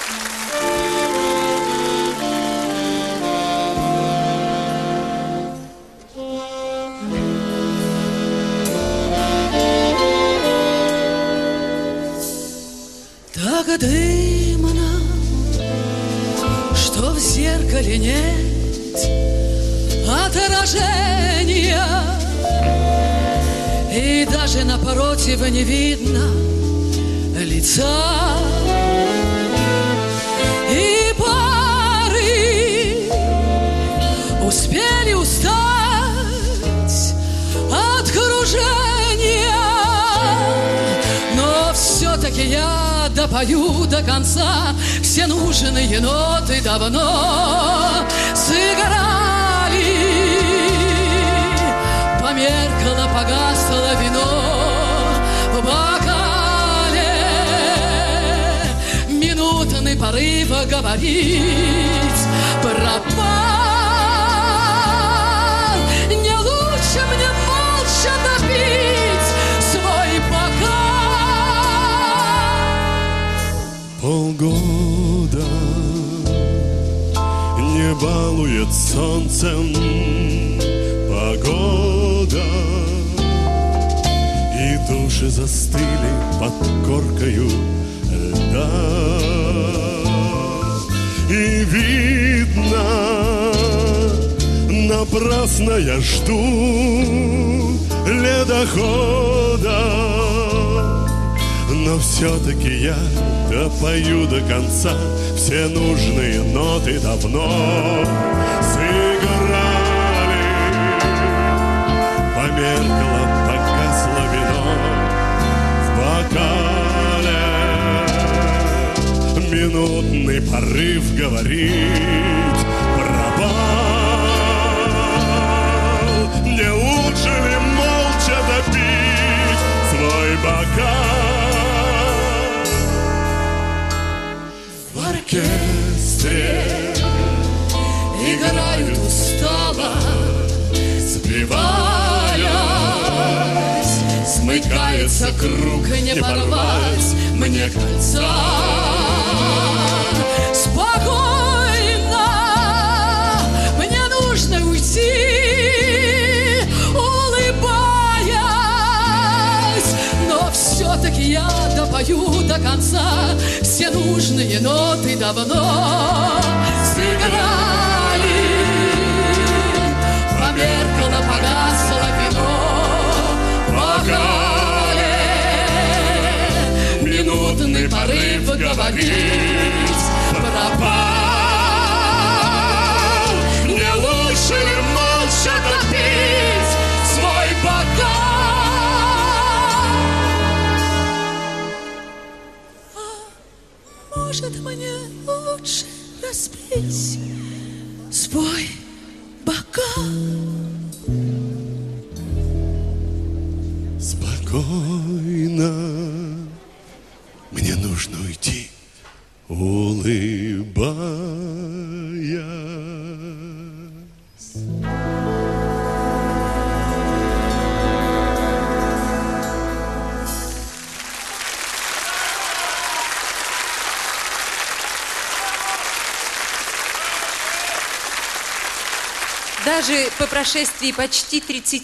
Так дымно, что в зеркале нет отражения, и даже напротив не видно лица. И пары успели устать от кружения, но все-таки я допою до конца. Все нужные ноты давно сыграли. Померкло, погасло вино в бокале. Минутный порыв говорить пропал. Не лучше мне молча допить свой бокал. Полгода не балует солнцем погода, и души застыли под коркою льда. И видно, напрасно я жду ледохода, но все-таки я допою до конца. Все нужные ноты давно сыграли. Померкло, погасло вино в бокале. Минутный порыв говорить пропал. Не лучше ли молча допить свой бокал? В оркестре играют устало, сбиваясь, смыкается круг, не порвать мне кольца. Спокойно, мне нужно уйти, улыбаясь, но все-таки я допою до конца. Все нужные ноты давно сыграли. Померкло, погасло вино в бокале. Минутный порыв говорить пропал. Не лучше ли молча допить свой бокал? Может, мне лучше распить свой бокал? Спокойно, мне нужно уйти, улыбаясь. Даже по прошествии почти 30